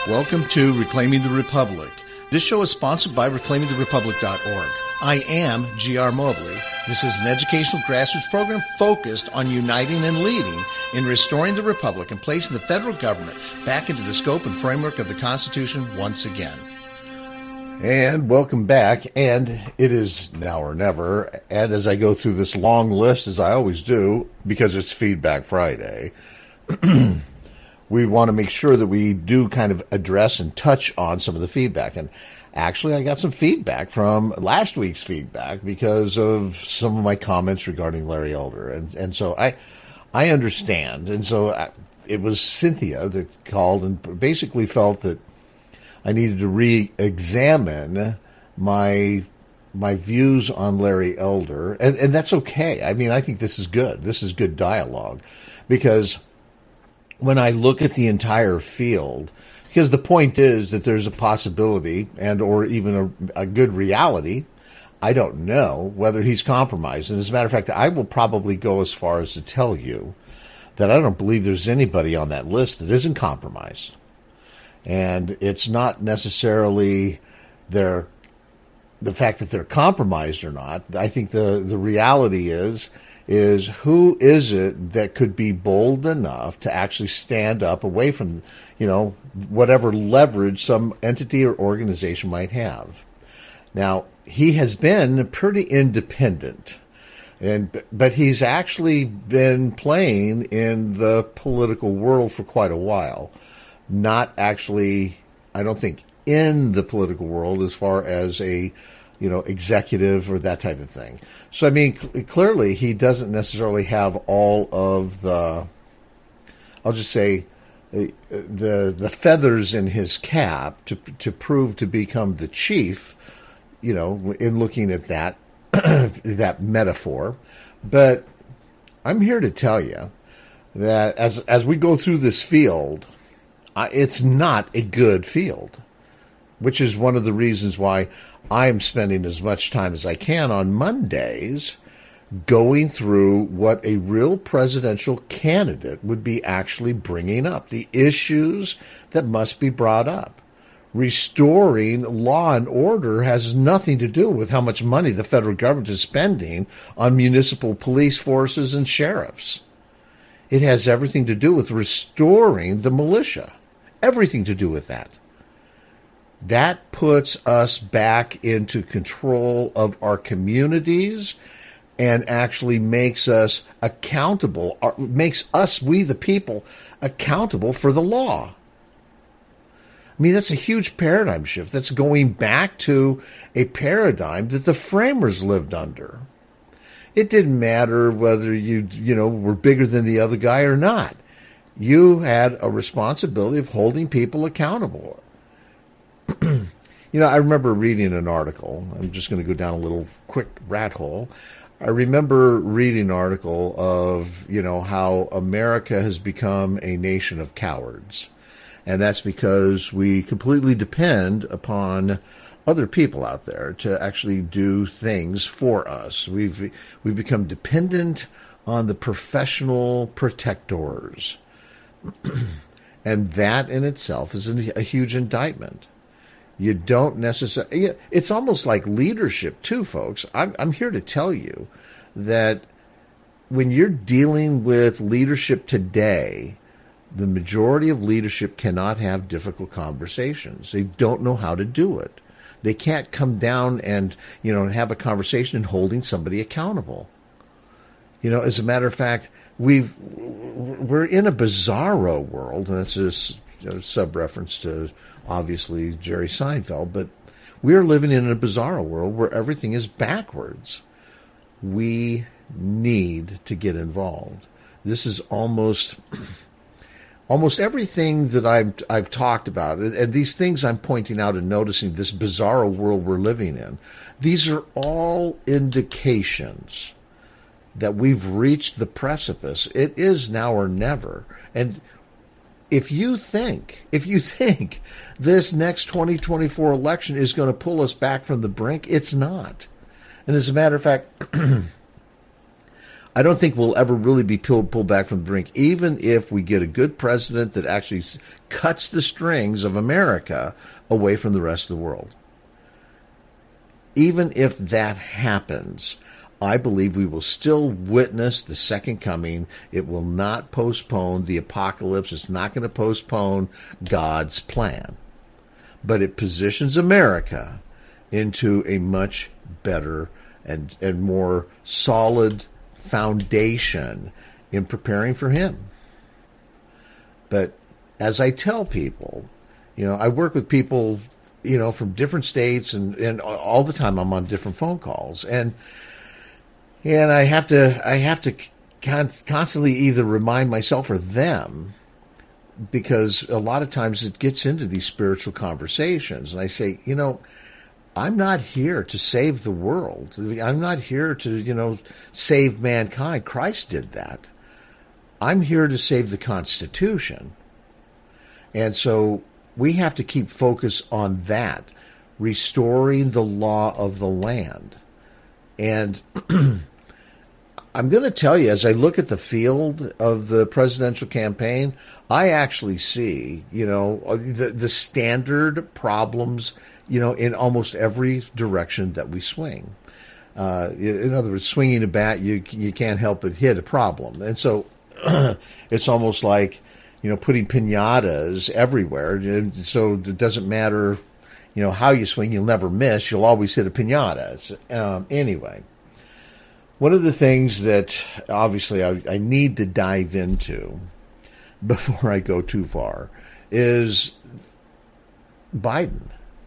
Welcome to Reclaiming the Republic. This show is sponsored by reclaimingtherepublic.org. I am G.R. Mobley. This is an educational grassroots program focused on uniting and leading in restoring the Republic and placing the federal government back into the scope and framework of the Constitution once again. And welcome back, and it is now or never. And as I go through this long list, as I always do, because it's Feedback Friday, we want to make sure that we do kind of address and touch on some of the feedback. And actually, I got some feedback from last week's feedback because of some of my comments regarding Larry Elder. And so I understand. And so it was Cynthia that called and basically felt that I needed to re-examine my views on Larry Elder. And that's okay. I mean, I think this is good. This is good dialogue. Because when I look at the entire field, because the point is that there's a possibility and or even a good reality, I don't know whether he's compromised. And as a matter of fact, I will probably go as far as to tell you that I don't believe there's anybody on that list that isn't compromised. And it's not necessarily the fact that they're compromised or not. I think the reality is who is it that could be bold enough to actually stand up away from, whatever leverage some entity or organization might have. Now, he has been pretty independent, but he's actually been playing in the political world for quite a while. Not actually, I don't think, in the political world as far as a executive or that type of thing. So, I mean, clearly he doesn't necessarily have all of the, I'll just say, the feathers in his cap to prove to become the chief, in looking at that, that metaphor. But I'm here to tell you that as we go through this field, it's not a good field, which is one of the reasons why I'm spending as much time as I can on Mondays going through what a real presidential candidate would be actually bringing up, the issues that must be brought up. Restoring law and order has nothing to do with how much money the federal government is spending on municipal police forces and sheriffs. It has everything to do with restoring the militia. Everything to do with that. That puts us back into control of our communities and actually makes us accountable, makes us, we the people, accountable for the law. I mean, that's a huge paradigm shift. That's going back to a paradigm that the framers lived under. It didn't matter whether you were bigger than the other guy or not. You had a responsibility of holding people accountable. I remember reading an article. I'm just going to go down a little quick rat hole. I remember reading an article of, how America has become a nation of cowards. And that's because we completely depend upon other people out there to actually do things for us. We've become dependent on the professional protectors. And that in itself is a huge indictment. You don't necessarily, it's almost like leadership too, folks. I'm here to tell you that when you're dealing with leadership today, the majority of leadership cannot have difficult conversations. They don't know how to do it. They can't come down and, have a conversation and holding somebody accountable. As a matter of fact, we're in a bizarro world, and that's just sub-reference to, obviously, Jerry Seinfeld, but we're living in a bizarro world where everything is backwards. We need to get involved. This is almost everything that I've talked about, and these things I'm pointing out and noticing, this bizarro world we're living in, these are all indications that we've reached the precipice. It is now or never. And if you think this next 2024 election is going to pull us back from the brink, it's not. And as a matter of fact, I don't think we'll ever really be pulled back from the brink, even if we get a good president that actually cuts the strings of America away from the rest of the world. Even if that happens, I believe we will still witness the second coming. It will not postpone the apocalypse. It's not going to postpone God's plan. But it positions America into a much better and more solid foundation in preparing for him. But as I tell people, I work with people, from different states, and all the time I'm on different phone calls, and I have to constantly either remind myself or them, because a lot of times it gets into these spiritual conversations, and I say, I'm not here to save the world. I'm not here to, save mankind. Christ did that. I'm here to save the Constitution. And so we have to keep focus on that, restoring the law of the land. And I'm going to tell you, as I look at the field of the presidential campaign, I actually see, the standard problems, in almost every direction that we swing. In other words, swinging a bat, you can't help but hit a problem. And so it's almost like, putting piñatas everywhere. And so it doesn't matter, how you swing, you'll never miss. You'll always hit a piñata. Anyway, one of the things that obviously I need to dive into before I go too far is Biden.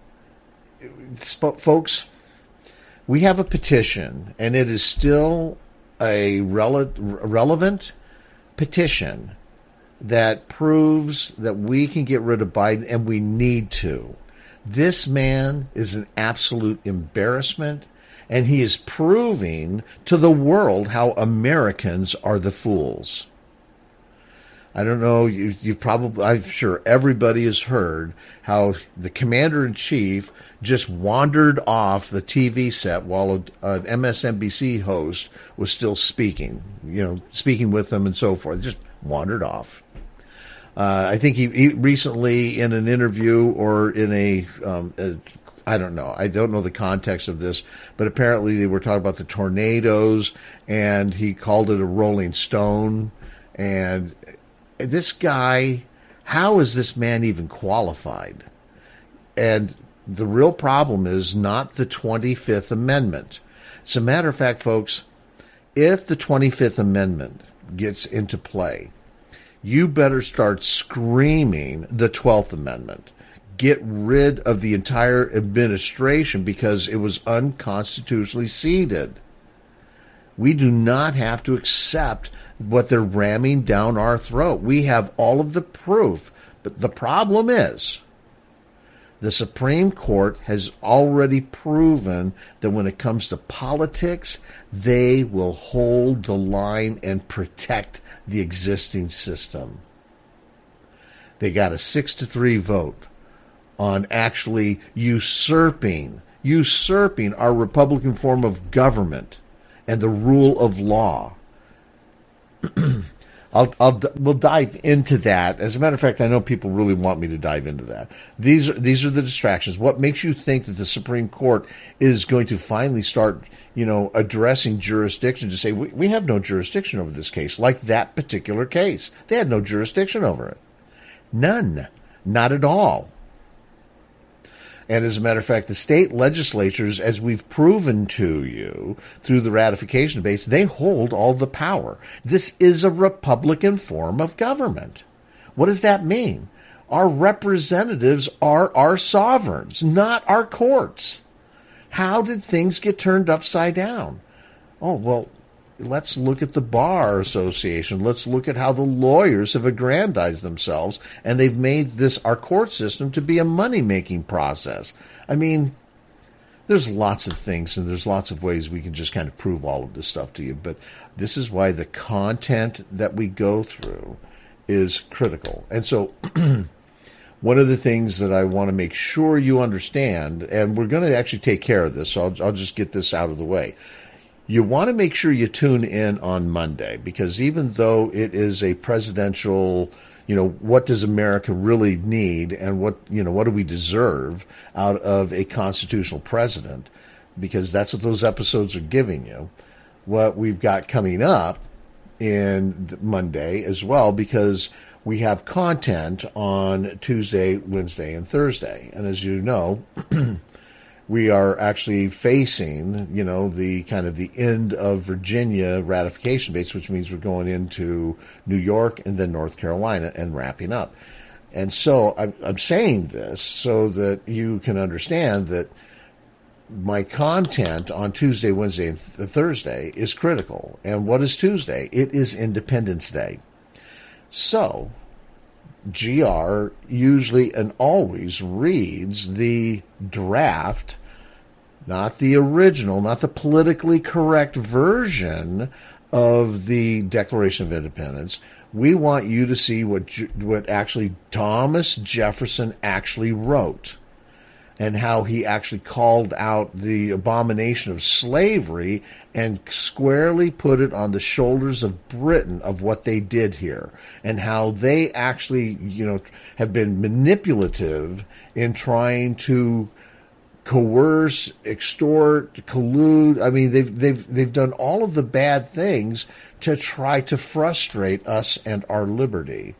Folks, we have a petition, and it is still a relevant petition that proves that we can get rid of Biden, and we need to. This man is an absolute embarrassment, and he is proving to the world how Americans are the fools. I don't know, I'm sure everybody has heard how the commander-in-chief just wandered off the TV set while an MSNBC host was still speaking with them and so forth. Just wandered off. I think he recently, in an interview or in I don't know. I don't know the context of this, but apparently they were talking about the tornadoes, and he called it a rolling stone. And this guy, how is this man even qualified? And the real problem is not the 25th Amendment. As a matter of fact, folks, if the 25th Amendment gets into play, you better start screaming the 12th Amendment. Get rid of the entire administration because it was unconstitutionally seated. We do not have to accept what they're ramming down our throat. We have all of the proof. But the problem is, the Supreme Court has already proven that when it comes to politics, they will hold the line and protect the existing system. They got a 6-3 vote on actually usurping our Republican form of government and the rule of law. We'll dive into that. As a matter of fact, I know people really want me to dive into that. These are the distractions. What makes you think that the Supreme Court is going to finally start, addressing jurisdiction to say we have no jurisdiction over this case, like that particular case? They had no jurisdiction over it. None. Not at all. And as a matter of fact, the state legislatures, as we've proven to you through the ratification debates, they hold all the power. This is a Republican form of government. What does that mean? Our representatives are our sovereigns, not our courts. How did things get turned upside down? Oh, well, let's look at the Bar Association. Let's look at how the lawyers have aggrandized themselves, and they've made our court system to be a money-making process. I mean, there's lots of things, and there's lots of ways we can just kind of prove all of this stuff to you, but this is why the content that we go through is critical. And so one of the things that I want to make sure you understand, and we're going to actually take care of this, so I'll just get this out of the way. you want to make sure you tune in on Monday, because even though it is a presidential, what does America really need, and what do we deserve out of a constitutional president, because that's what those episodes are giving you. What we've got coming up in Monday as well, because we have content on Tuesday, Wednesday, and Thursday. And as you know, we are actually facing, the kind of the end of Virginia ratification dates, which means we're going into New York and then North Carolina and wrapping up. And so I'm saying this so that you can understand that my content on Tuesday, Wednesday, and Thursday is critical. And what is Tuesday? It is Independence Day. So, GR usually and always reads the draft, not the original, not the politically correct version of the Declaration of Independence. We want you to see what actually Thomas Jefferson actually wrote, and how he actually called out the abomination of slavery and squarely put it on the shoulders of Britain of what they did here, and how they actually, have been manipulative in trying to coerce, extort, collude. I mean, they've done all of the bad things to try to frustrate us and our liberty.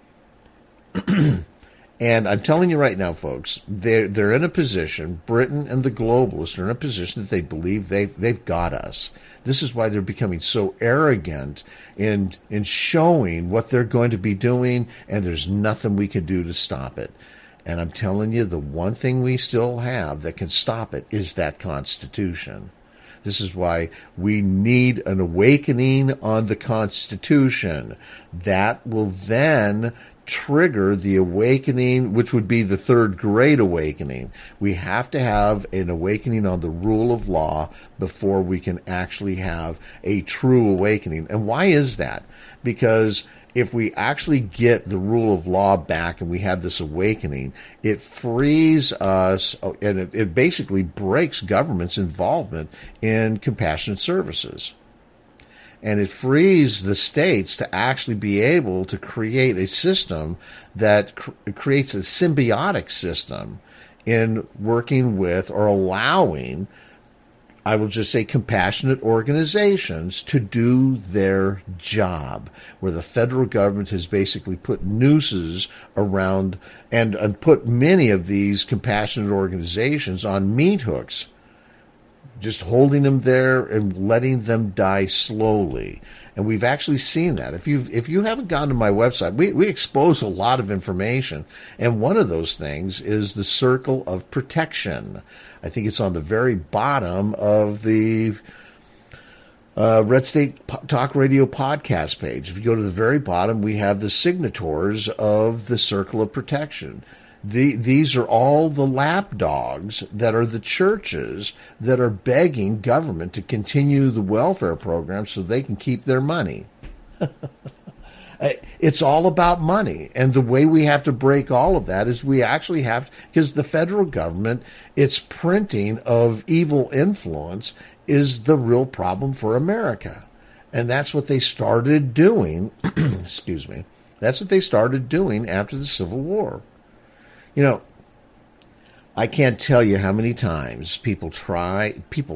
And I'm telling you right now, folks, they're in a position, Britain and the globalists are in a position that they believe they've got us. This is why they're becoming so arrogant in showing what they're going to be doing, and there's nothing we can do to stop it. And I'm telling you, the one thing we still have that can stop it is that Constitution. This is why we need an awakening on the Constitution. That will then trigger the awakening, which would be the third great awakening. We have to have an awakening on the rule of law before we can actually have a true awakening. And why is that? Because if we actually get the rule of law back and we have this awakening, it frees us, and it basically breaks government's involvement in compassionate services. And it frees the states to actually be able to create a system that creates a symbiotic system in working with or allowing, I will just say, compassionate organizations to do their job, where the federal government has basically put nooses around and put many of these compassionate organizations on meat hooks, just holding them there and letting them die slowly. And we've actually seen that. If you haven't gone to my website, we expose a lot of information. And one of those things is the Circle of Protection. I think it's on the very bottom of the Red State Talk Radio podcast page. If you go to the very bottom, we have the signatories of the Circle of Protection. These are all the lapdogs that are the churches that are begging government to continue the welfare program so they can keep their money. It's all about money. And the way we have to break all of that is we actually have, because the federal government, its printing of evil influence is the real problem for America. And that's what they started doing. Excuse me. That's what they started doing after the Civil War. I can't tell you how many times people try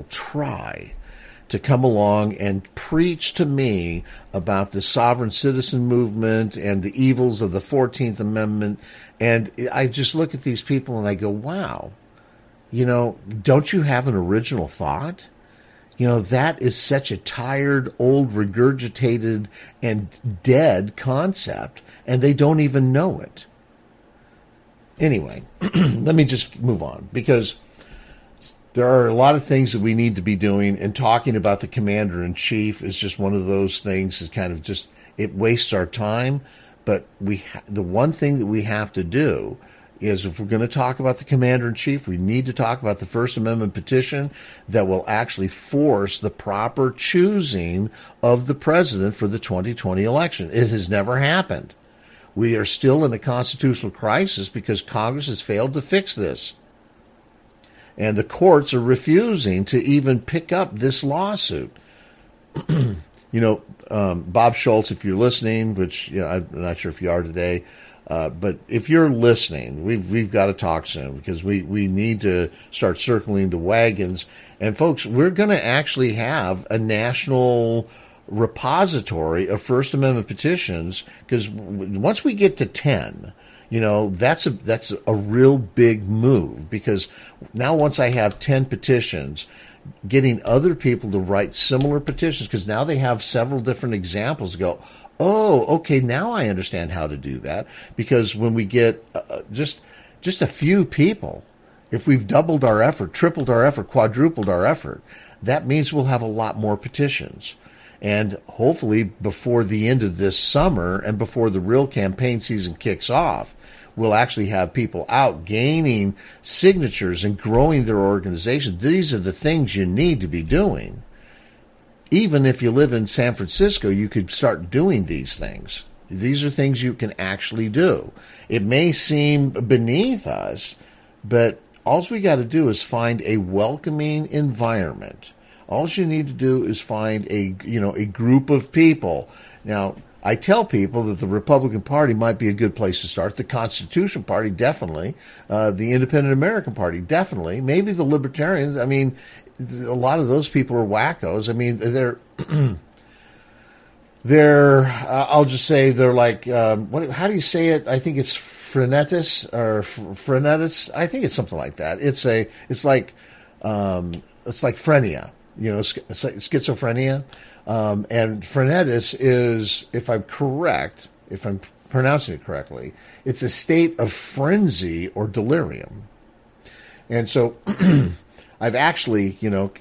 to come along and preach to me about the sovereign citizen movement and the evils of the 14th Amendment. And I just look at these people and I go, wow, don't you have an original thought? That is such a tired, old, regurgitated, and dead concept, and they don't even know it. Anyway, let me just move on, because there are a lot of things that we need to be doing, and talking about the commander-in-chief is just one of those things that kind of just, it wastes our time. But the one thing that we have to do is, if we're going to talk about the commander-in-chief, we need to talk about the First Amendment petition that will actually force the proper choosing of the president for the 2020 election. It has never happened. We are still in a constitutional crisis because Congress has failed to fix this. And the courts are refusing to even pick up this lawsuit. Bob Schultz, if you're listening, which I'm not sure if you are today, but if you're listening, we've got to talk soon, because we need to start circling the wagons. And folks, we're going to actually have a national repository of First Amendment petitions, because once we get to 10, that's a real big move, because now once I have 10 petitions, getting other people to write similar petitions, because now they have several different examples to go, oh, okay, now I understand how to do that. Because when we get just a few people, if we've doubled our effort, tripled our effort, quadrupled our effort, that means we'll have a lot more petitions. And hopefully before the end of this summer and before the real campaign season kicks off, we'll actually have people out gaining signatures and growing their organization. These are the things you need to be doing. Even if you live in San Francisco, you could start doing these things. These are things you can actually do. It may seem beneath us, but all we got to do is find a welcoming environment. All you need to do is find a group of people. Now, I tell people that the Republican Party might be a good place to start. The Constitution Party, definitely. The Independent American Party, definitely. Maybe the Libertarians. I mean, a lot of those people are wackos. I mean, I'll just say they're like, how do you say it? I think it's frenetis or frenetis. I think it's something like that. It's like phrenia, it's like schizophrenia. And frenetis is, if I'm pronouncing it correctly, it's a state of frenzy or delirium. And so I've actually,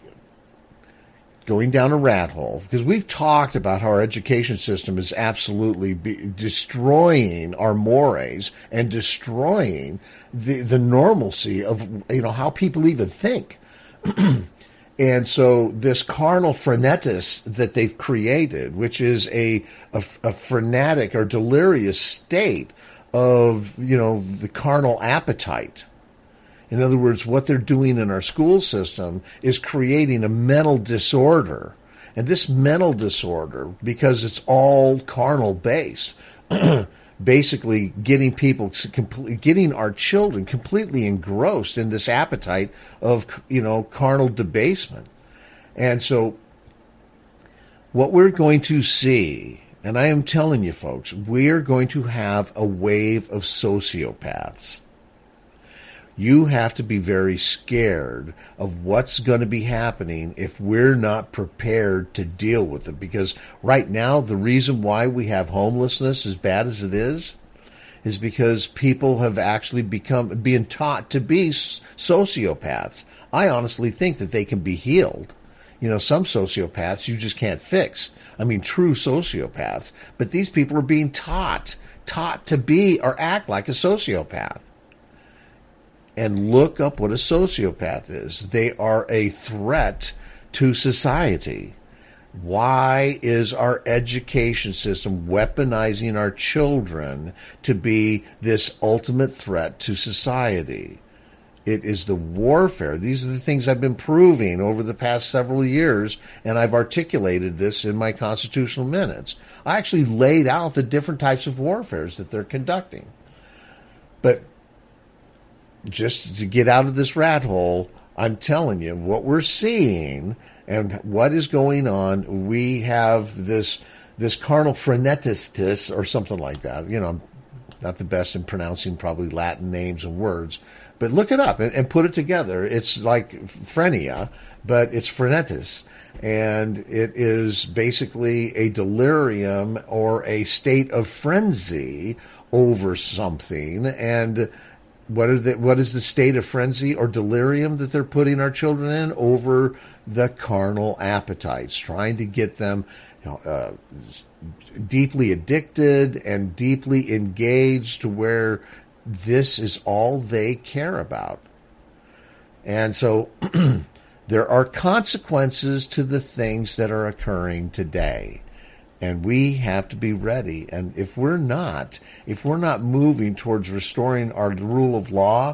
going down a rat hole, because we've talked about how our education system is absolutely destroying our mores and destroying the normalcy of, how people even think. And so this carnal frenetis that they've created, which is a frenetic or delirious state of, the carnal appetite. In other words, what they're doing in our school system is creating a mental disorder. And this mental disorder, because it's all carnal based, basically getting our children completely engrossed in this appetite of, carnal debasement. And so what we're going to see, and I am telling you folks, we're going to have a wave of sociopaths. You have to be very scared of what's going to be happening if we're not prepared to deal with it. Because right now, the reason why we have homelessness as bad as it is because people have actually being taught to be sociopaths. I honestly think that they can be healed. Some sociopaths you just can't fix. I mean, true sociopaths. But these people are being taught to be or act like a sociopath. And look up what a sociopath is. They are a threat to society. Why is our education system weaponizing our children to be this ultimate threat to society? It is the warfare. These are the things I've been proving over the past several years, and I've articulated this in my constitutional minutes. I actually laid out the different types of warfares that they're conducting. But just to get out of this rat hole, I'm telling you, what we're seeing and what is going on, we have this carnal frenetistus or something like that. I'm not the best in pronouncing probably Latin names and words, but look it up and put it together. It's like phrenia, but it's frenetis. And it is basically a delirium or a state of frenzy over something. And what is the state of frenzy or delirium that they're putting our children in? Over the carnal appetites, trying to get them deeply addicted and deeply engaged to where this is all they care about. And so there are consequences to the things that are occurring today. And we have to be ready. And if we're not moving towards restoring our rule of law,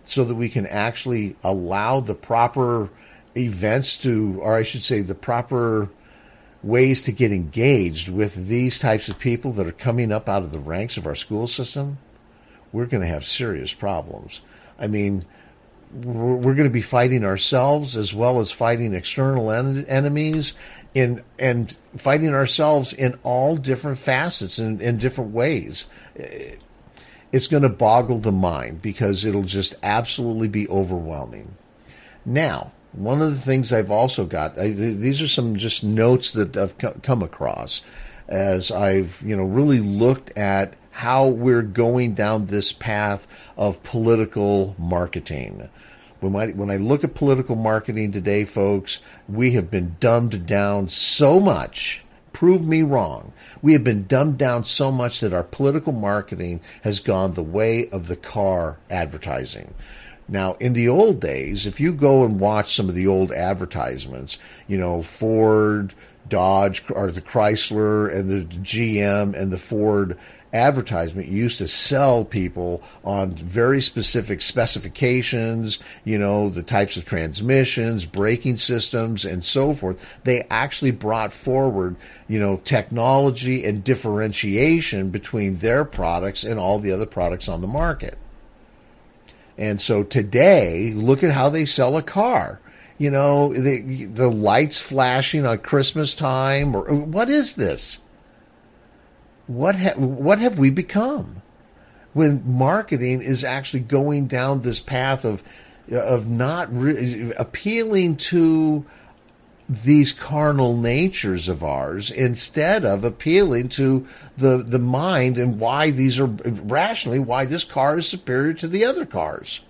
so that we can actually allow the proper events to, or I should say, the proper ways to get engaged with these types of people that are coming up out of the ranks of our school system, we're going to have serious problems. I mean, we're going to be fighting ourselves as well as fighting external enemies and fighting ourselves in all different facets and in different ways. It's going to boggle the mind because it'll just absolutely be overwhelming. Now, one of the things I've also got, these are some just notes that I've come across as I've really looked at how we're going down this path of political marketing. When I look at political marketing today, folks, we have been dumbed down so much. Prove me wrong. We have been dumbed down so much that our political marketing has gone the way of the car advertising. Now, in the old days, if you go and watch some of the old advertisements, Ford, Dodge, or the Chrysler and the GM and the Ford advertisement used to sell people on very specific specifications, the types of transmissions, braking systems, and so forth. They actually brought forward, technology and differentiation between their products and all the other products on the market. And so today, look at how they sell a car. The lights flashing on Christmas time, or what is this? What have we become? When marketing is actually going down this path of not appealing to these carnal natures of ours, instead of appealing to the mind and why these are rationally, why this car is superior to the other cars.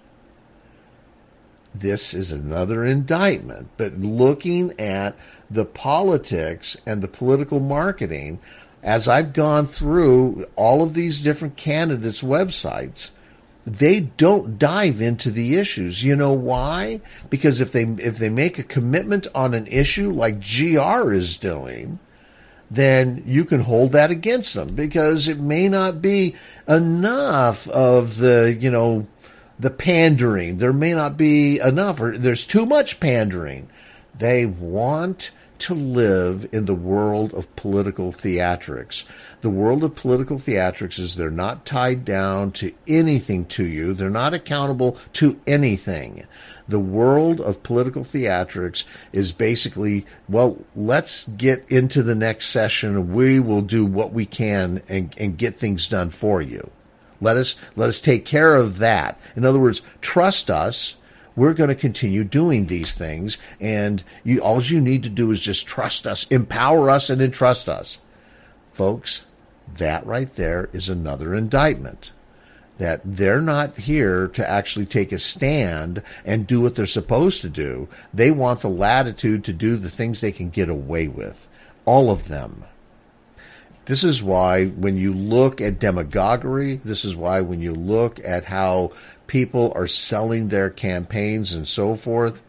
This is another indictment, but looking at the politics and the political marketing, as I've gone through all of these different candidates' websites, they don't dive into the issues. You know why? Because if they make a commitment on an issue like GR is doing, then you can hold that against them, because it may not be enough of the pandering. There may not be enough, or there's too much pandering. They want to live in the world of political theatrics. The world of political theatrics is they're not tied down to anything to you. They're not accountable to anything. The world of political theatrics is basically, well, let's get into the next session. We will do what we can and get things done for you. Let us take care of that. In other words, trust us. We're going to continue doing these things, and all you need to do is just trust us, empower us, and entrust us. Folks, that right there is another indictment. That they're not here to actually take a stand and do what they're supposed to do. They want the latitude to do the things they can get away with. All of them. This is why when you look at demagoguery, this is why when you look at how people are selling their campaigns and so forth,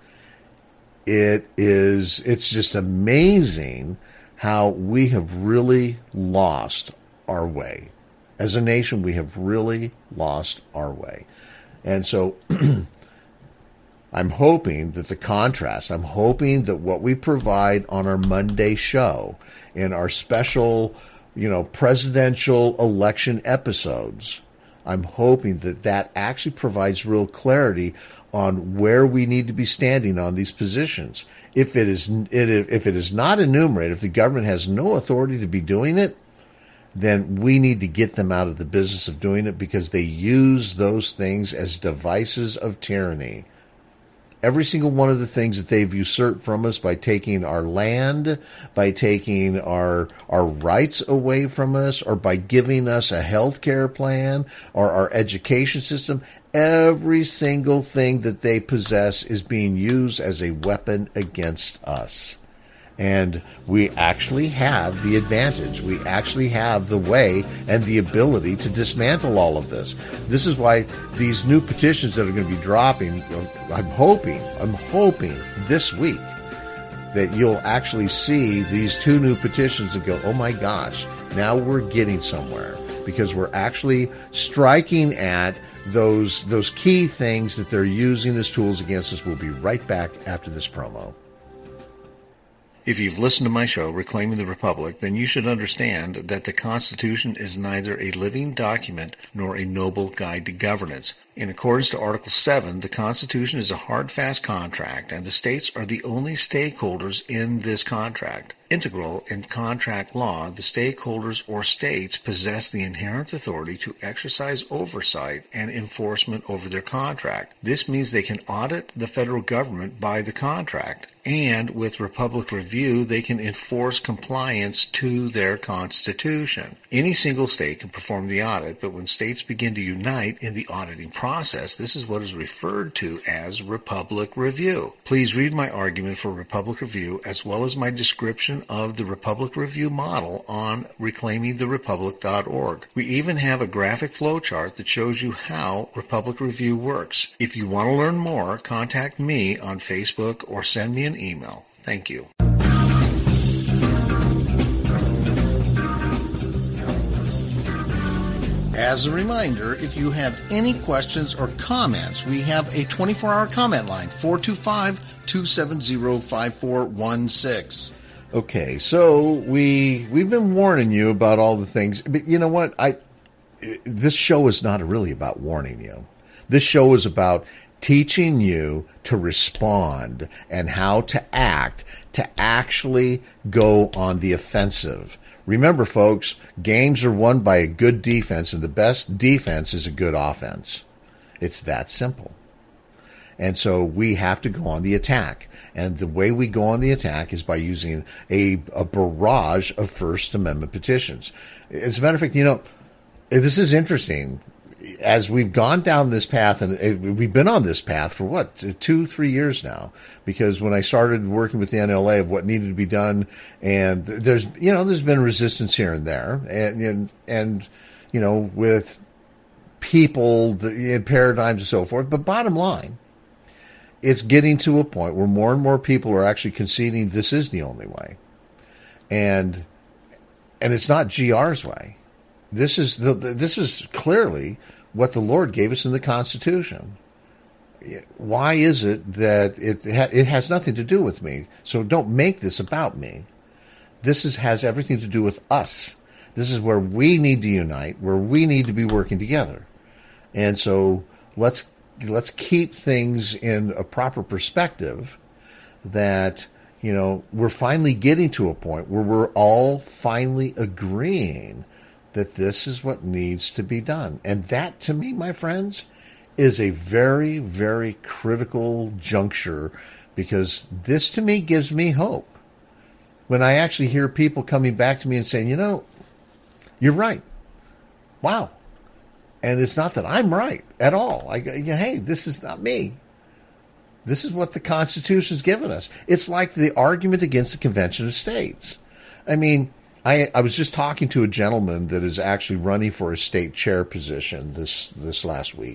it's just amazing how we have really lost our way. As a nation, we have really lost our way. And so I'm hoping that the contrast, I'm hoping that what we provide on our Monday show in our special, presidential election episodes, I'm hoping that actually provides real clarity on where we need to be standing on these positions. If it is not enumerated, if the government has no authority to be doing it, then we need to get them out of the business of doing it, because they use those things as devices of tyranny. Every single one of the things that they've usurped from us by taking our land, by taking our rights away from us, or by giving us a health care plan or our education system, every single thing that they possess is being used as a weapon against us. And we actually have the advantage. We actually have the way and the ability to dismantle all of this. This is why these new petitions that are going to be dropping, I'm hoping this week that you'll actually see these two new petitions and go, oh my gosh, now we're getting somewhere. Because we're actually striking at those key things that they're using as tools against us. We'll be right back after this promo. If you've listened to my show, Reclaiming the Republic, then you should understand that the Constitution is neither a living document nor a noble guide to governance. In accordance to Article 7, the Constitution is a hard, fast contract, and the states are the only stakeholders in this contract. Integral in contract law, the stakeholders or states possess the inherent authority to exercise oversight and enforcement over their contract. This means they can audit the federal government by the contract, and with Republic Review, they can enforce compliance to their Constitution. Any single state can perform the audit, but when states begin to unite in the auditing process, this is what is referred to as Republic Review. Please read my argument for Republic Review as well as my description of the Republic Review model on reclaimingtherepublic.org. We even have a graphic flowchart that shows you how Republic Review works. If you want to learn more, contact me on Facebook or send me an email. Thank you. As a reminder, if you have any questions or comments, we have a 24-hour comment line, 425-270-5416. Okay, so we've been warning you about all the things, but you know what? This show is not really about warning you. This show is about teaching you to respond and how to act to actually go on the offensive. Remember, folks, games are won by a good defense, and the best defense is a good offense. It's that simple. And so we have to go on the attack. And the way we go on the attack is by using a barrage of First Amendment petitions. As a matter of fact, you know, this is interesting. As we've gone down this path, and we've been on this path for 2-3 years now, because when I started working with the NLA of what needed to be done, and there's been resistance here and there, and you know, with people, paradigms and so forth. But bottom line, it's getting to a point where more and more people are actually conceding this is the only way, and it's not GR's way. This is clearly what the Lord gave us in the Constitution. Why is it that it has nothing to do with me? So don't make this about me. This has everything to do with us. This is where we need to unite, where we need to be working together. And so let's keep things in a proper perspective, that, you know, we're finally getting to a point where we're all finally agreeing that this is what needs to be done. And that, to me, my friends, is a very, very critical juncture, because this, to me, gives me hope. When I actually hear people coming back to me and saying, you know, you're right. Wow. And it's not that I'm right at all. Hey, this is not me. This is what the Constitution's given us. It's like the argument against the Convention of States. I mean, I was just talking to a gentleman that is actually running for a state chair position this last week.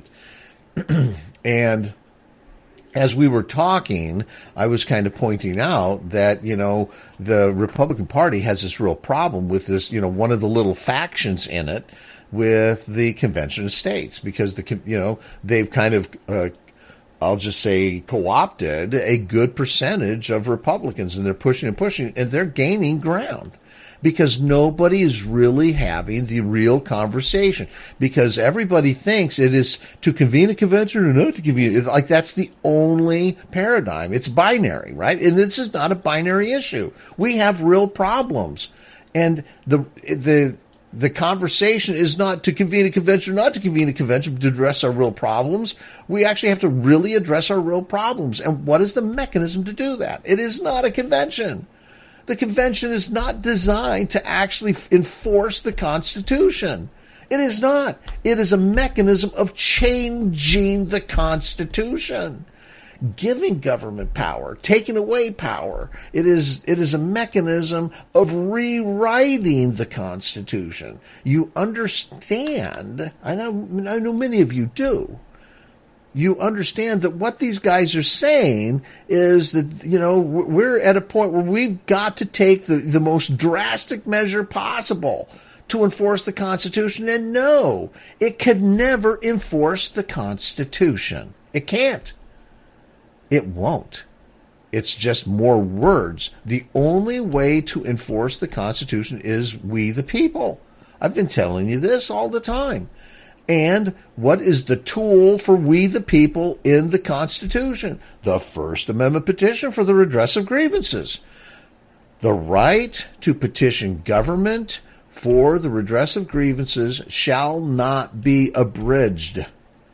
And as we were talking, I was kind of pointing out that, you know, the Republican Party has this real problem with this, you know, one of the little factions in it with the Convention of States, because they've kind of I'll just say co-opted a good percentage of Republicans, and they're pushing and they're gaining ground. Because nobody is really having the real conversation. Because everybody thinks it is to convene a convention or not to convene. It's like that's the only paradigm. It's binary, right? And this is not a binary issue. We have real problems, and the conversation is not to convene a convention or not to convene a convention, but to address our real problems. We actually have to really address our real problems. And what is the mechanism to do that? It is not a convention. The convention is not designed to actually enforce the Constitution. It is not. It is a mechanism of changing the Constitution, giving government power, taking away power. It is a mechanism of rewriting the Constitution. You understand, I know many of you do. You understand that what these guys are saying is that, you know, we're at a point where we've got to take the most drastic measure possible to enforce the Constitution. And no, it could never enforce the Constitution. It can't. It won't. It's just more words. The only way to enforce the Constitution is we the people. I've been telling you this all the time. And what is the tool for we the people in the Constitution? The First Amendment petition for the redress of grievances. The right to petition government for the redress of grievances shall not be abridged.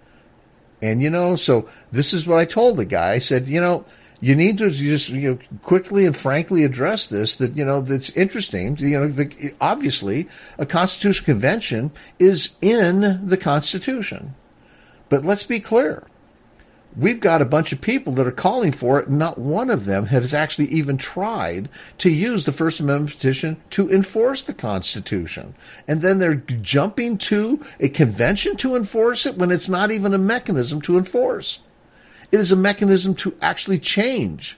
And, so this is what I told the guy. I said, you need to just quickly and frankly address this, that's interesting. Obviously, a Constitutional Convention is in the Constitution. But let's be clear. We've got a bunch of people that are calling for it, and not one of them has actually even tried to use the First Amendment petition to enforce the Constitution. And then they're jumping to a convention to enforce it when it's not even a mechanism to enforce. It is a mechanism to actually change.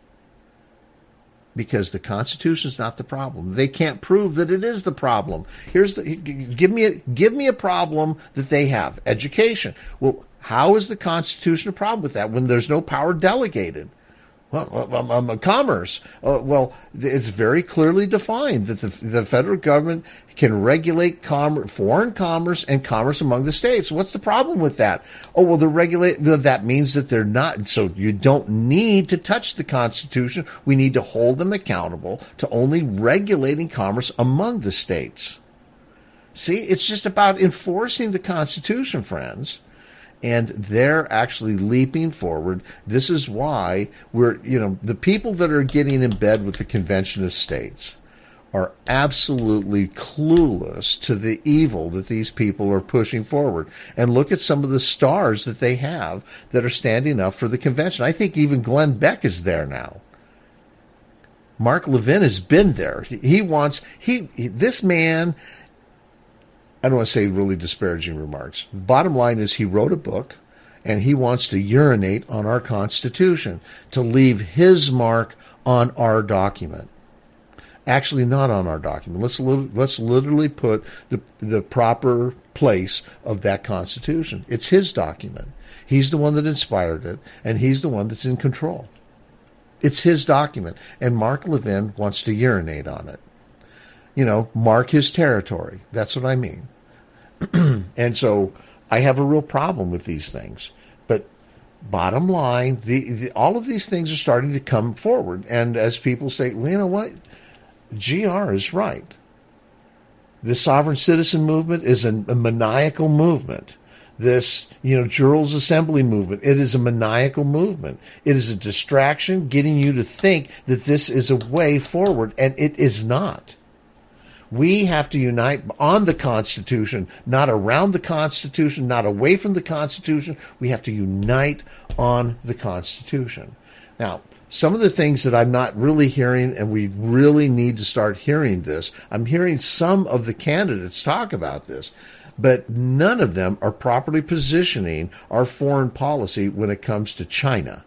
Because the Constitution is not the problem. They can't prove that it is the problem. Give me a problem that they have. Education. Well, how is the Constitution a problem with that when there's no power delegated? Well, commerce. It's very clearly defined that the federal government can regulate foreign commerce and commerce among the states. What's the problem with that? They're regulate. That means that they're not. So you don't need to touch the Constitution. We need to hold them accountable to only regulating commerce among the states. See, it's just about enforcing the Constitution, friends. And they're actually leaping forward. This is why the people that are getting in bed with the Convention of States are absolutely clueless to the evil that these people are pushing forward. And look at some of the stars that they have that are standing up for the convention. I think even Glenn Beck is there now. Mark Levin has been there. This man, I don't want to say really disparaging remarks. The bottom line is he wrote a book, and he wants to urinate on our Constitution, to leave his mark on our document. Actually, not on our document. Let's literally put the proper place of that Constitution. It's his document. He's the one that inspired it, and he's the one that's in control. It's his document, and Mark Levin wants to urinate on it. Mark his territory. That's what I mean. And so I have a real problem with these things. But bottom line, all of these things are starting to come forward. And as people say, well, you know what? GR is right. The sovereign citizen movement is a maniacal movement. This, Jules Assembly movement, it is a maniacal movement. It is a distraction getting you to think that this is a way forward, and it is not. We have to unite on the Constitution, not around the Constitution, not away from the Constitution. We have to unite on the Constitution. Now, some of the things that I'm not really hearing, and we really need to start hearing this, I'm hearing some of the candidates talk about this, but none of them are properly positioning our foreign policy when it comes to China.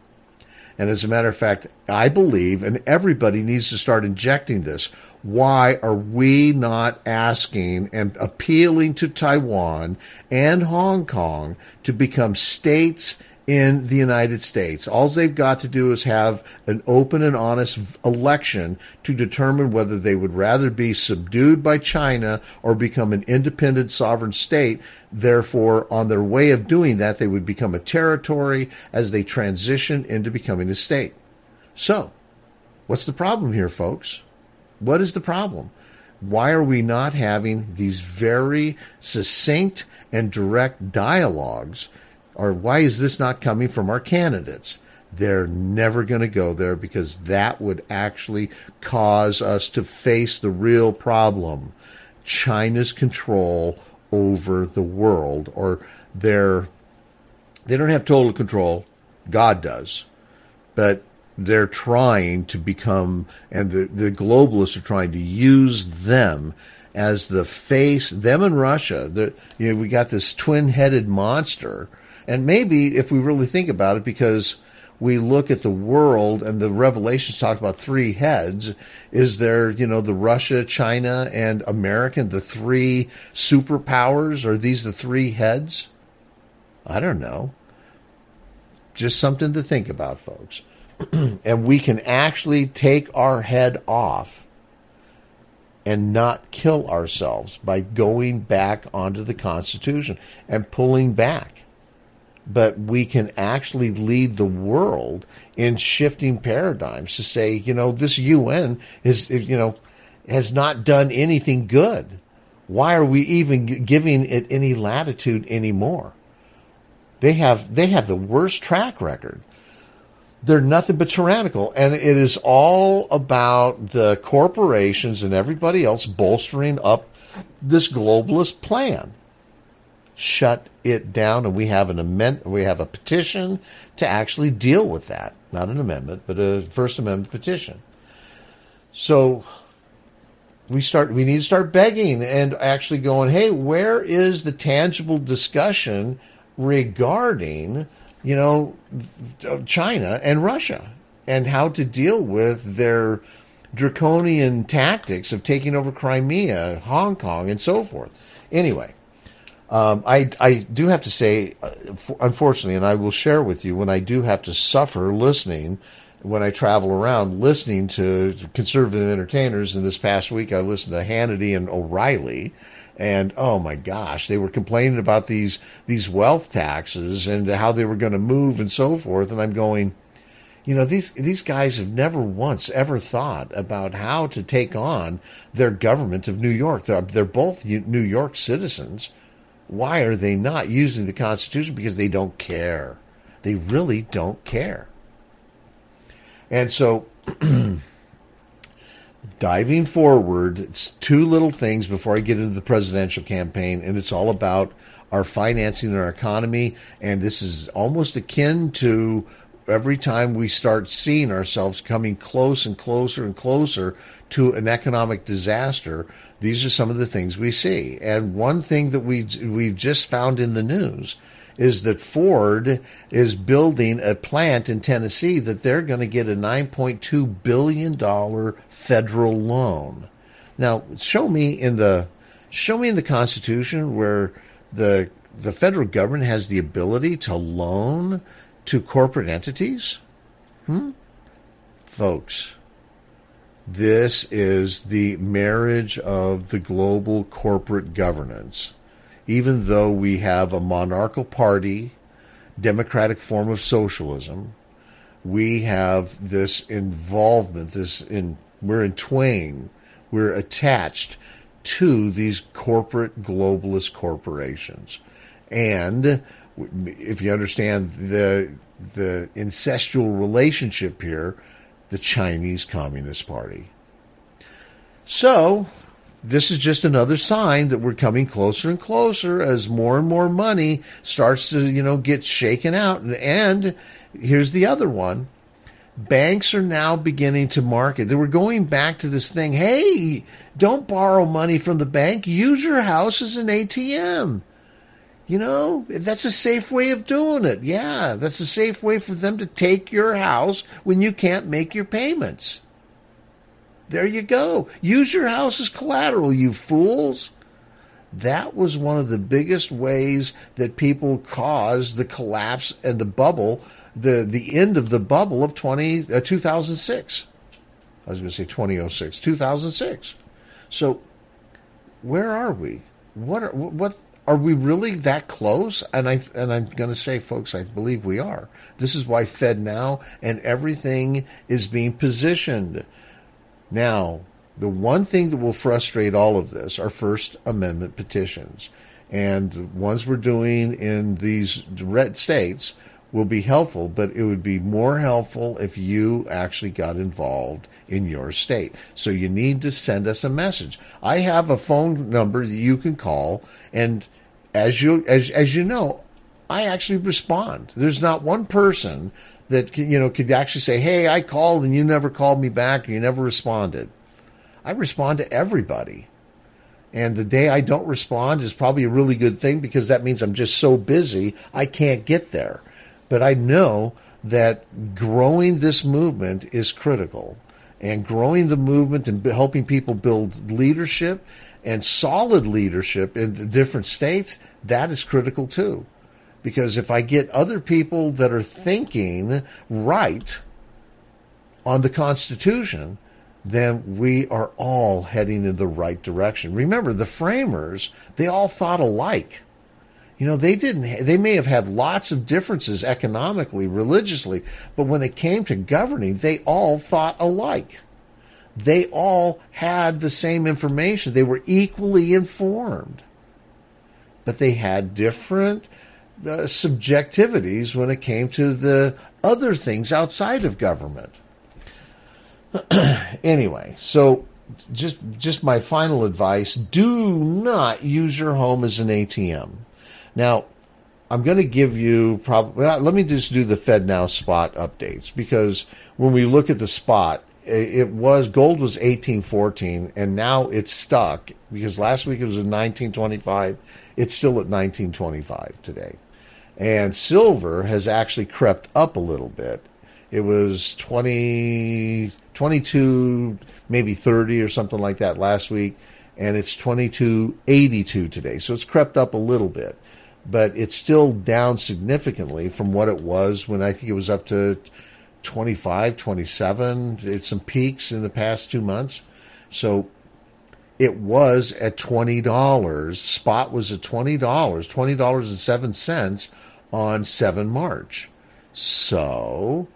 And as a matter of fact, I believe, and everybody needs to start injecting this, why are we not asking and appealing to Taiwan and Hong Kong to become states in the United States? All they've got to do is have an open and honest election to determine whether they would rather be subdued by China or become an independent sovereign state. Therefore, on their way of doing that, they would become a territory as they transition into becoming a state. So, what's the problem here, folks? What is the problem? Why are we not having these very succinct and direct dialogues? Or why is this not coming from our candidates? They're never going to go there because that would actually cause us to face the real problem. China's control over the world, or they don't have total control. God does. But they're trying to become, and the globalists are trying to use them as the face, them and Russia. We got this twin-headed monster. And maybe if we really think about it, because we look at the world, and the Revelations talk about three heads. Is there, the Russia, China, and America, the three superpowers? Are these the three heads? I don't know. Just something to think about, folks. And we can actually take our head off and not kill ourselves by going back onto the Constitution and pulling back. But we can actually lead the world in shifting paradigms to say, this UN has not done anything good. Why are we even giving it any latitude anymore? They have the worst track record. They're nothing but tyrannical, and it is all about the corporations and everybody else bolstering up this globalist plan. Shut it down, and we have a petition to actually deal with that. Not an amendment, but a First Amendment petition. So we need to start begging and actually going, hey, where is the tangible discussion regarding, China and Russia and how to deal with their draconian tactics of taking over Crimea, Hong Kong, and so forth. Anyway, I do have to say, unfortunately, and I will share with you, when I do have to suffer listening, when I travel around listening to conservative entertainers, and this past week I listened to Hannity and O'Reilly, and oh my gosh, they were complaining about these wealth taxes and how they were going to move and so forth, and I'm going, these guys have never once ever thought about how to take on their government of New York. They're both New York citizens. Why are they not using the Constitution? Because they don't care. They really don't care. And so, diving forward, it's two little things before I get into the presidential campaign, and it's all about our financing and our economy. And this is almost akin to every time we start seeing ourselves coming close and closer and closer to an economic disaster. These are some of the things we see. And one thing that we've just found in the news is that Ford is building a plant in Tennessee that they're going to get a $9.2 billion federal loan. Now, show me in the Constitution where the federal government has the ability to loan to corporate entities. Folks, this is the marriage of the global corporate governance. Even though we have a monarchical party, democratic form of socialism, we have this involvement, we're in twain, we're attached to these corporate globalist corporations. And if you understand the incestual relationship here, the Chinese Communist Party. So, this is just another sign that we're coming closer and closer as more and more money starts to, get shaken out. And here's the other one. Banks are now beginning to market. They were going back to this thing. Hey, don't borrow money from the bank. Use your house as an ATM. That's a safe way of doing it. Yeah, that's a safe way for them to take your house when you can't make your payments. There you go. Use your house as collateral, you fools. That was one of the biggest ways that people caused the collapse and the bubble, the end of the bubble of 2006. I was going to say 2006, 2006. So where are we? What are we really that close? And I'm going to say, folks, I believe we are. This is why FedNow and everything is being positioned. Now, the one thing that will frustrate all of this are First Amendment petitions. And the ones we're doing in these red states will be helpful, but it would be more helpful if you actually got involved in your state. So you need to send us a message. I have a phone number that you can call, and as you know, I actually respond. There's not one person that could actually say, hey, I called and you never called me back or you never responded. I respond to everybody. And the day I don't respond is probably a really good thing, because that means I'm just so busy I can't get there. But I know that growing this movement is critical, and growing the movement and helping people build leadership and solid leadership in the different states, that is critical too. Because if I get other people that are thinking right on the Constitution, then we are all heading in the right direction. Remember, the framers, they all thought alike. They may have had lots of differences economically, religiously, but when it came to governing, they all thought alike. They all had the same information. They were equally informed. But they had different subjectivities when it came to the other things outside of government. Anyway, so just my final advice, do not use your home as an ATM. Now, I'm going to give you let me just do the FedNow spot updates, because when we look at the spot, gold was 1814, and now it's stuck because last week it was at 1925. It's still at 1925 today. And silver has actually crept up a little bit. It was 22, maybe 30 or something like that last week, and it's 22.82 today. So it's crept up a little bit, but it's still down significantly from what it was when I think it was up to 25, 27. It's some peaks in the past 2 months. So it was at $20. Spot was at $20, $20.07 on 7 March. So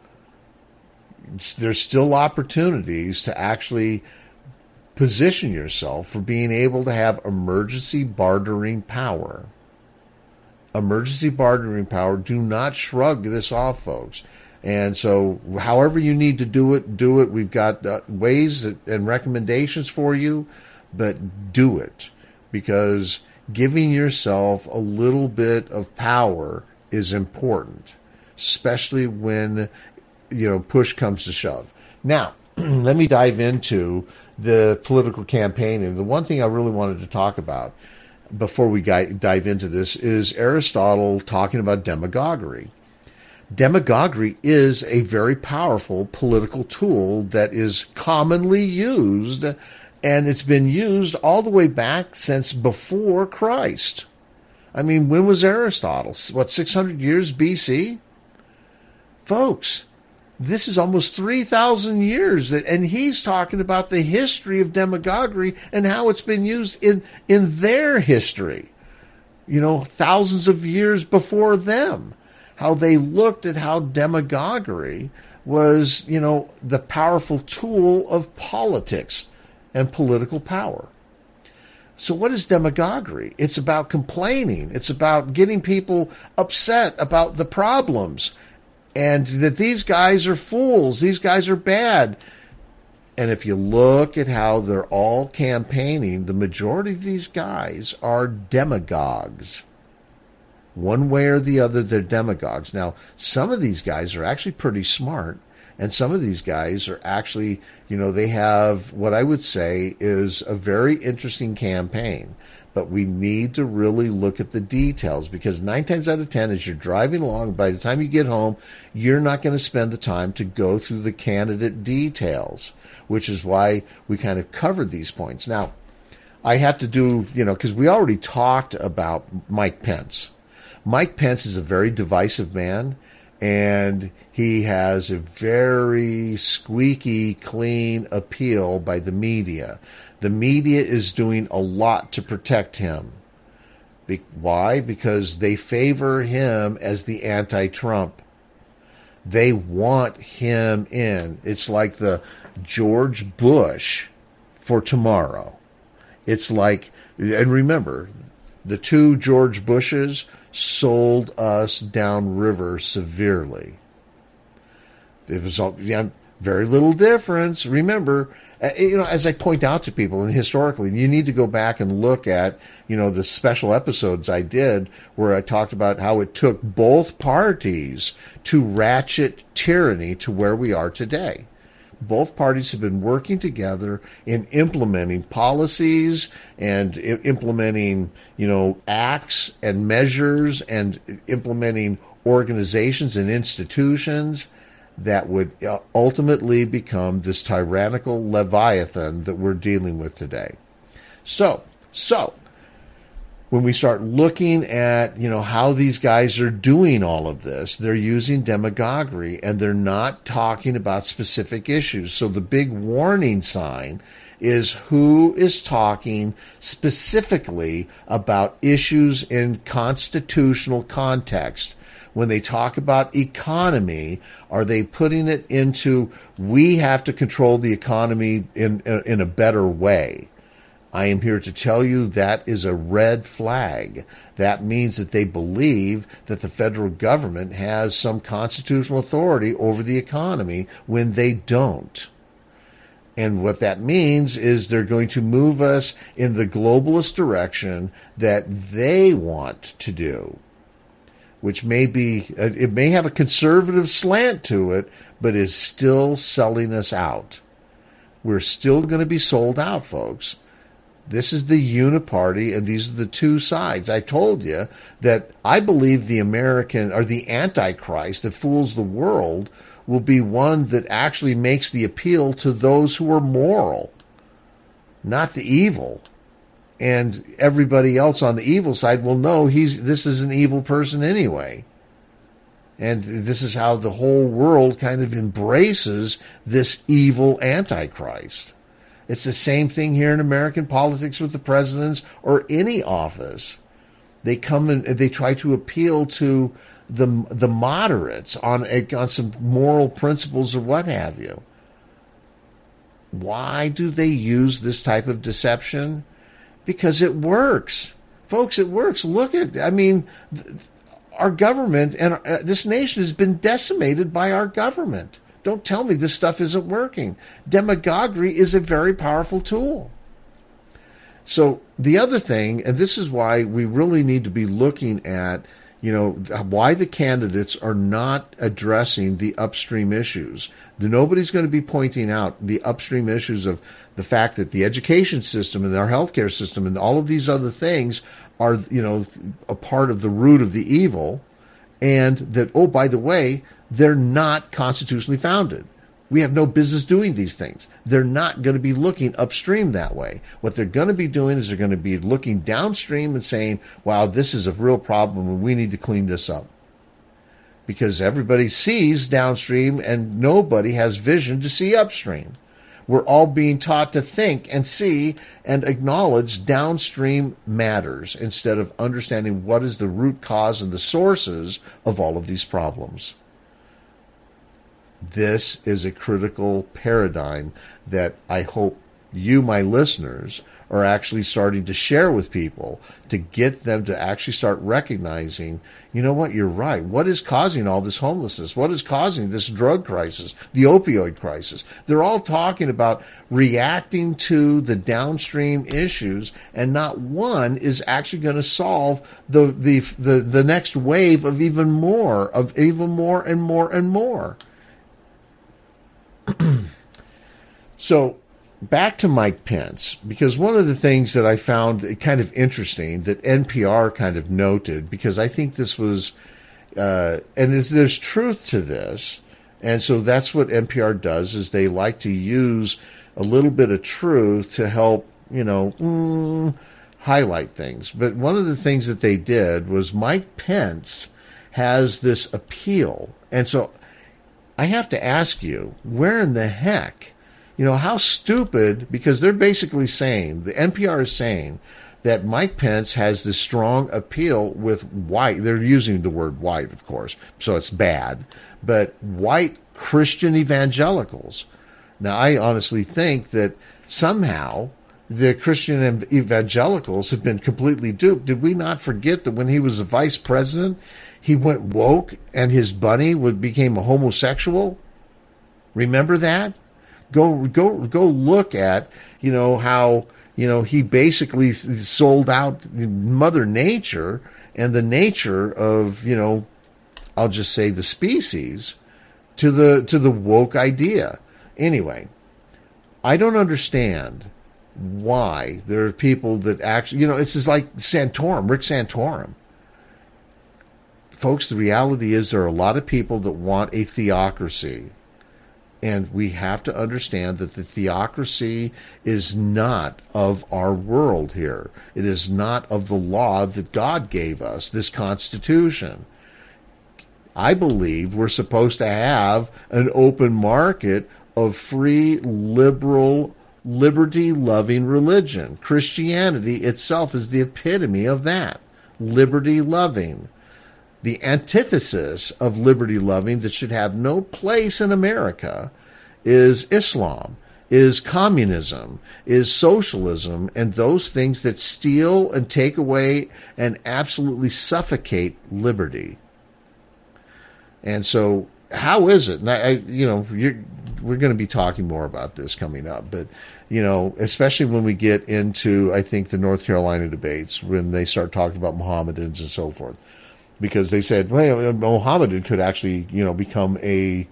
there's still opportunities to actually position yourself for being able to have emergency bartering power. Emergency bartering power. Do not shrug this off, folks. And so however you need to do it, do it. We've got ways and recommendations for you, but do it, because giving yourself a little bit of power is important, especially when push comes to shove. Now, let me dive into the political campaign. And the one thing I really wanted to talk about before we dive into this is Aristotle talking about demagoguery. Demagoguery is a very powerful political tool that is commonly used, and it's been used all the way back since before Christ. I mean, when was Aristotle? 600 years BC? Folks, this is almost 3,000 years, and he's talking about the history of demagoguery and how it's been used in their history, thousands of years before them, how they looked at how demagoguery was, the powerful tool of politics and political power. So what is demagoguery? It's about complaining. It's about getting people upset about the problems, and that these guys are fools, these guys are bad. And if you look at how they're all campaigning, the majority of these guys are demagogues. One way or the other, they're demagogues. Now, some of these guys are actually pretty smart, and some of these guys are actually, they have what I would say is a very interesting campaign. But we need to really look at the details, because 9 times out of 10, as you're driving along, by the time you get home, you're not going to spend the time to go through the candidate details, which is why we kind of covered these points. Now, I have to do, because we already talked about Mike Pence. Mike Pence is a very divisive man, and he has a very squeaky clean appeal by the media. The media is doing a lot to protect him. Why? Because they favor him as the anti-Trump. They want him in. It's like the George Bush for tomorrow. It's like, and remember, the 2 George Bushes sold us downriver severely. It was very little difference. Remember, as I point out to people, and historically, you need to go back and look at, the special episodes I did where I talked about how it took both parties to ratchet tyranny to where we are today. Both parties have been working together in implementing policies and implementing, acts and measures and implementing organizations and institutions that would ultimately become this tyrannical leviathan that we're dealing with today. So when we start looking at, how these guys are doing all of this, they're using demagoguery and they're not talking about specific issues. So the big warning sign is who is talking specifically about issues in constitutional context. When they talk about economy, are they putting it into, we have to control the economy in a better way? I am here to tell you that is a red flag. That means that they believe that the federal government has some constitutional authority over the economy when they don't. And what that means is they're going to move us in the globalist direction that they want to do, which may be, it may have a conservative slant to it, but is still selling us out. We're still going to be sold out, folks. This is the uniparty, and these are the two sides. I told you that I believe the American, or the Antichrist that fools the world, will be one that actually makes the appeal to those who are moral, not the evil. And everybody else on the evil side will know this is an evil person anyway. And this is how the whole world kind of embraces this evil Antichrist. It's the same thing here in American politics with the presidents or any office. They come and they try to appeal to the moderates on some moral principles or what have you. Why do they use this type of deception? Because it works. Folks, it works. Look at, our government and this nation has been decimated by our government. Don't tell me this stuff isn't working. Demagoguery is a very powerful tool. So the other thing, and this is why we really need to be looking at, why the candidates are not addressing the upstream issues. Nobody's going to be pointing out the upstream issues of the fact that the education system and our healthcare system and all of these other things are, a part of the root of the evil, and that, oh, by the way, they're not constitutionally founded. We have no business doing these things. They're not going to be looking upstream that way. What they're going to be doing is they're going to be looking downstream and saying, wow, this is a real problem and we need to clean this up. Because everybody sees downstream and nobody has vision to see upstream. We're all being taught to think and see and acknowledge downstream matters instead of understanding what is the root cause and the sources of all of these problems. This is a critical paradigm that I hope you, my listeners, are actually starting to share with people to get them to actually start recognizing, you know what, you're right. What is causing all this homelessness? What is causing this drug crisis, the opioid crisis? They're all talking about reacting to the downstream issues, and not one is actually going to solve the next wave of even more and more. So back to Mike Pence, because one of the things that I found kind of interesting that NPR kind of noted, because I think this was, there's truth to this, and so that's what NPR does, is they like to use a little bit of truth to help, highlight things. But one of the things that they did was Mike Pence has this appeal, and so I have to ask you, where in the heck, how stupid, because they're basically saying, the NPR is saying that Mike Pence has this strong appeal with white, they're using the word white, of course, so it's bad, but white Christian evangelicals. Now, I honestly think that somehow the Christian evangelicals have been completely duped. Did we not forget that when he was the vice president, he went woke and his bunny became a homosexual? Remember that? Go look at, how, he basically sold out Mother Nature and the nature of, I'll just say the species to the woke idea. Anyway, I don't understand why there are people that actually, it's just like Santorum, Rick Santorum. folks, the reality is there are a lot of people that want a theocracy. And we have to understand that the theocracy is not of our world here. It is not of the law that God gave us, this Constitution. I believe we're supposed to have an open market of free, liberal, liberty-loving religion. Christianity itself is the epitome of that. Liberty-loving. The antithesis of liberty-loving that should have no place in America is Islam, is communism, is socialism, and those things that steal and take away and absolutely suffocate liberty. And so how is it? And we're going to be talking more about this coming up, but, especially when we get into, I think, the North Carolina debates, when they start talking about Mohammedans and so forth. Because they said, well, Mohammedan could actually, become a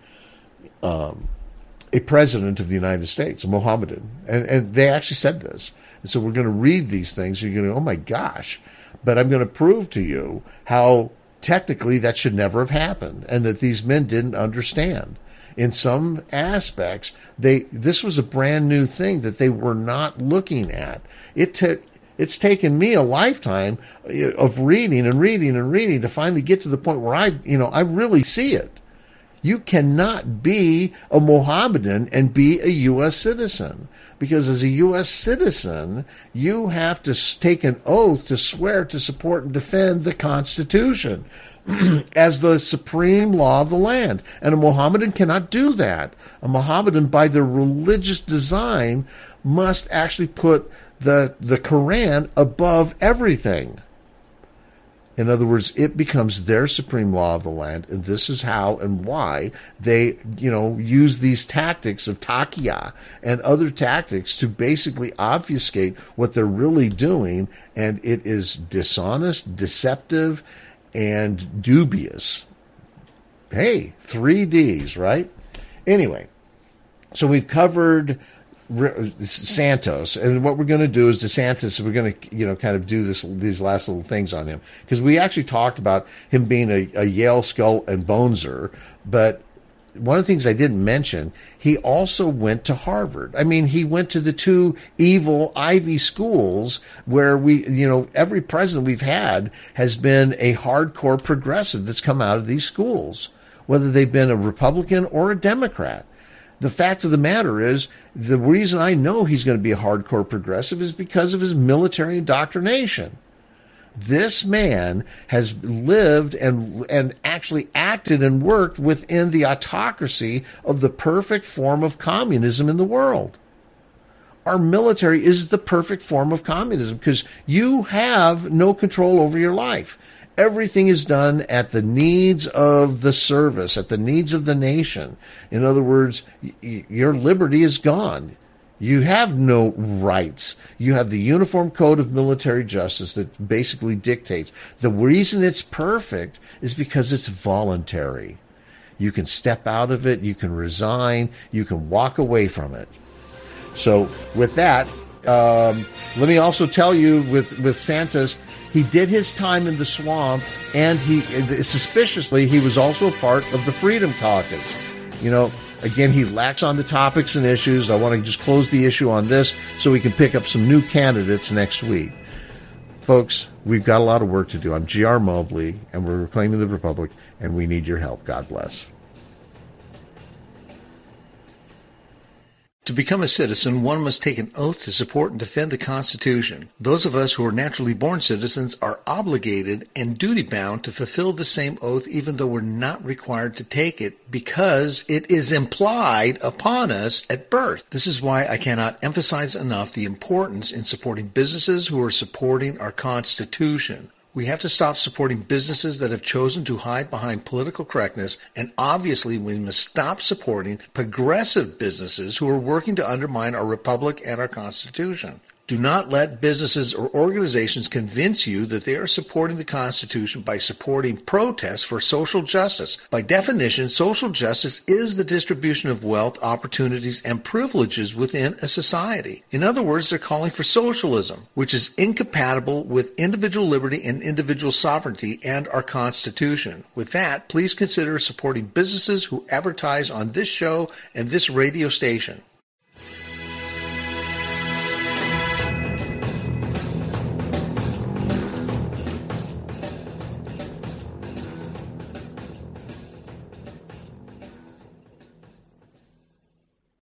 president of the United States, a Mohammedan. And they actually said this. And so we're going to read these things. You're going to, oh my gosh. But I'm going to prove to you how technically that should never have happened and that these men didn't understand. In some aspects, this was a brand new thing that they were not looking at. It's taken me a lifetime of reading and reading and reading to finally get to the point where I really see it. You cannot be a Mohammedan and be a U.S. citizen, because as a U.S. citizen, you have to take an oath to swear to support and defend the Constitution as the supreme law of the land. And a Mohammedan cannot do that. A Mohammedan, by their religious design, must actually put the Quran above everything. In other words, it becomes their supreme law of the land, and this is how and why they, use these tactics of taqiyya and other tactics to basically obfuscate what they're really doing, and it is dishonest, deceptive, and dubious. Hey, 3 Ds, right? Anyway, so we've covered Santos, and what we're going to do is DeSantis, we're going to kind of do these last little things on him, because we actually talked about him being a Yale skull and boneser, but one of the things I didn't mention, he also went to Harvard. I mean, he went to the two evil Ivy schools where every president we've had has been a hardcore progressive that's come out of these schools, whether they've been a Republican or a Democrat. The fact of the matter is, the reason I know he's going to be a hardcore progressive is because of his military indoctrination. This man has lived and actually acted and worked within the autocracy of the perfect form of communism in the world. Our military is the perfect form of communism because you have no control over your life. Everything is done at the needs of the service, at the needs of the nation. In other words, your liberty is gone. You have no rights. You have the Uniform Code of Military Justice that basically dictates. The reason it's perfect is because it's voluntary. You can step out of it, you can resign, you can walk away from it. So with that, let me also tell you with Santos, he did his time in the swamp, and suspiciously, he was also a part of the Freedom Caucus. Again, he lacks on the topics and issues. I want to just close the issue on this so we can pick up some new candidates next week. Folks, we've got a lot of work to do. I'm G.R. Mobley, and we're Reclaiming the Republic, and we need your help. God bless. To become a citizen, one must take an oath to support and defend the Constitution. Those of us who are naturally born citizens are obligated and duty-bound to fulfill the same oath even though we're not required to take it because it is implied upon us at birth. This is why I cannot emphasize enough the importance in supporting businesses who are supporting our Constitution. We have to stop supporting businesses that have chosen to hide behind political correctness, and obviously we must stop supporting progressive businesses who are working to undermine our republic and our Constitution. Do not let businesses or organizations convince you that they are supporting the Constitution by supporting protests for social justice. By definition, social justice is the distribution of wealth, opportunities, and privileges within a society. In other words, they're calling for socialism, which is incompatible with individual liberty and individual sovereignty and our Constitution. With that, please consider supporting businesses who advertise on this show and this radio station.